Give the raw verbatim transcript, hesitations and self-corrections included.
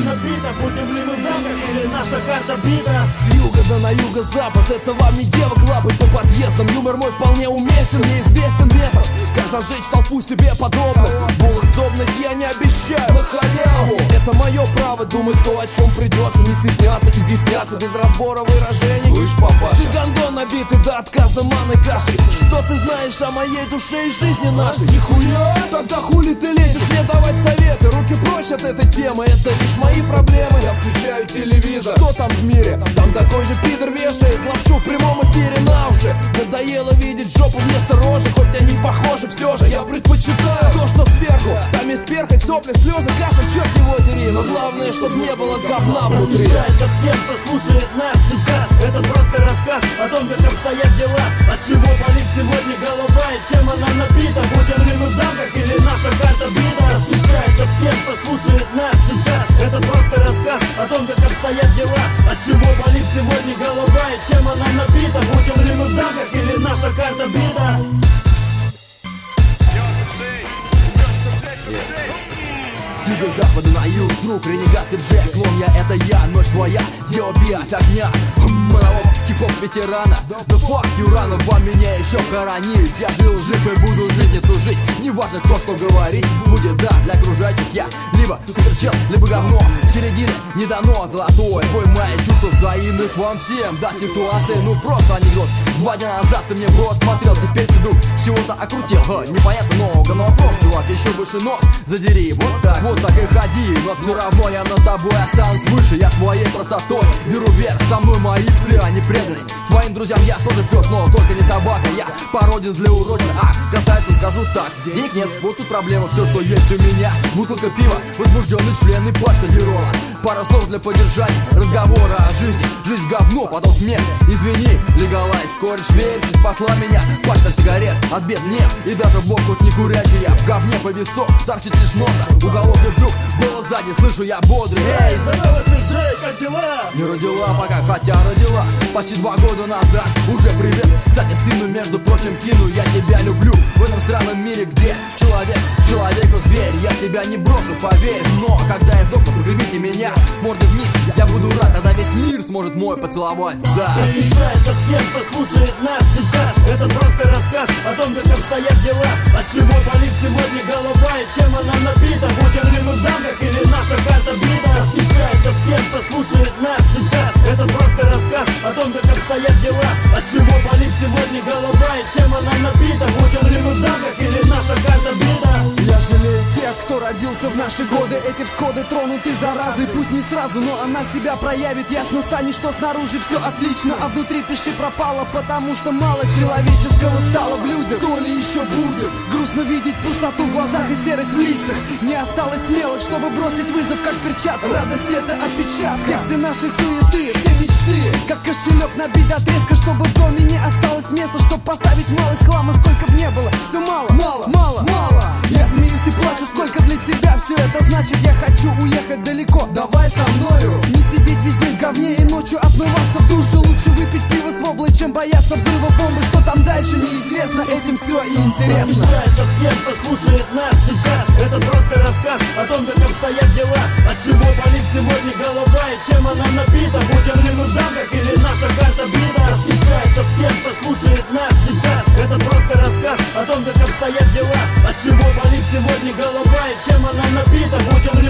напита? Будем ли мы в дамках или наша карта бита? С юга да на юго-запад, это вам не девок лапать по подъездам. Юмор мой вполне уместен, мне известен метод, как зажечь толпу себе подобных. Булок сдобных я не обещаю на халяву. Это мое право думать то, о чем придется. Не стесняться, изъясняться без разбора выражений. Слышь, папаша, ты гондон набитый до отказа манной кашей. Что ты знаешь о моей душе и жизни нашей? Нихуя? Тогда хули ты лезешь мне давать советы? Руки прочь от этой темы, это лишь мои проблемы. Я включаю телевизор, что там в мире? Там такой же пидор вешает лапшу в прямом эфире на уши. Надоело видеть жопу вместо рожи, хоть они похожи, все же я предпочитаю то, что сверху. Там есть перхоть, сопли, слезы, кашель, черт его дери. Но главное, чтоб не было говна внутри. Восхищается всем, кто слушает нас сейчас. Это просто рассказ о том, как обстоят дела. От чего болит сегодня голова и чем она набита? Будем ли мы в дамках или наша карта бита? Восхищается всем, кто слушает нас сейчас. Это просто рассказ о том, как обстоят дела. От чего болит сегодня голова и чем она набита? Будем ли мы в дамках или наша карта бита? С юго-запада на юг, друг, ренегат и Джек. Клон я, это я, ночь твоя, диоби от огня. Монолог хип-хоп ветерана. Да фак, рано вам меня еще хоронить. Я жил, жив и буду жить, не тужить. Не важно, кто что говорит, будет да для окружающих я. Либо суперчел, либо говно. Середины не дано, золотое. Бой мои чувства взаимных вам всем. Да, ситуация, ну просто анекдот. Два дня назад ты мне в рот смотрел, теперь ты, друг, чего-то окрутил. Ха, непонятно много, но вопрос, чувак, еще выше нос задери. Вот так, вот так и ходи. Но все равно я над тобой останусь выше. Я своей красотой беру вверх, со мной мои псы, они преданы. Своим друзьям я тоже пес, но только не собака. Я породен для уродин, а красавицам скажу так: денег нет, вот тут проблема, все, что есть у меня. Бутылка пива, возбужденный член и пачка герола. Пара слов для поддержания разговора о жизни. Жизнь говно, потом смех. Извини, легалайз, кореш, верь, не спасла меня. Пачка сигарет, от бед нет. И даже бог хоть не курящий, я в говне повисок, торчит лишь носа. Уголок и вдруг, голос сзади, слышу я бодрый. Эй, здорово, Сержей, как дела? Не родила пока, хотя родила почти два года назад. Уже привет, кстати, сыну, между прочим, кину. Я тебя люблю в этом странном мире, где человек, человеку зверь. Я тебя не брошу, поверь. Но когда я сдохну, погребите меня мордой вниз. Я буду рад, тогда весь мир сможет мой поцеловать. За. Восхищается всем, кто слушает нас сейчас. Это просто рассказ о том, как обстоят дела. От чего болит сегодня голова и чем она набита? Будем ли мы в дамках или наша карта бита? Восхищается всем, кто слушает нас сейчас. Это просто рассказ о том, как обстоят дела. От чего болит сегодня голова и чем она набита? Будем ли мы в дамках или наша карта бита? Я жалею тех, кто родился в наши годы. Эти всходы тронуты заразой. Пусть не сразу, но она себя проявит. Ясно станет, что снаружи все отлично, а внутри пиши пропало, потому что мало человеческого стало в людях. То ли еще будет грустно видеть пустоту в глазах и серость в лицах. Не осталось смелых, чтобы бросить вызов, как перчатку. Радость — это отпечатка в тексте нашей суеты. Все мечты, как кошелек набить до треска, чтобы в доме не осталось места, чтобы поставить малость хлама, сколько б не было. Все мало, мало, мало, мало. Я смеюсь и плачу, сколько для тебя все это значит. Я хочу уехать далеко, давай со мною. Не сидеть везде в говне и ночью отмываться в душе. Лучше выпить пиво с воблой, чем бояться взрыва бомбы. Что там дальше, неизвестно, этим все и интересно. Восхищается всем, кто слушает нас сейчас. Это просто рассказ о том, как обстоят дела. От чего болит сегодня голова и чем она набита? Будем ли мы в дамках или наша карта бита? Восхищается всем, кто слушает нас сейчас. Это просто рассказ о том, как обстоят дела. От чего болит сегодня голова и чем она набита? Будем ли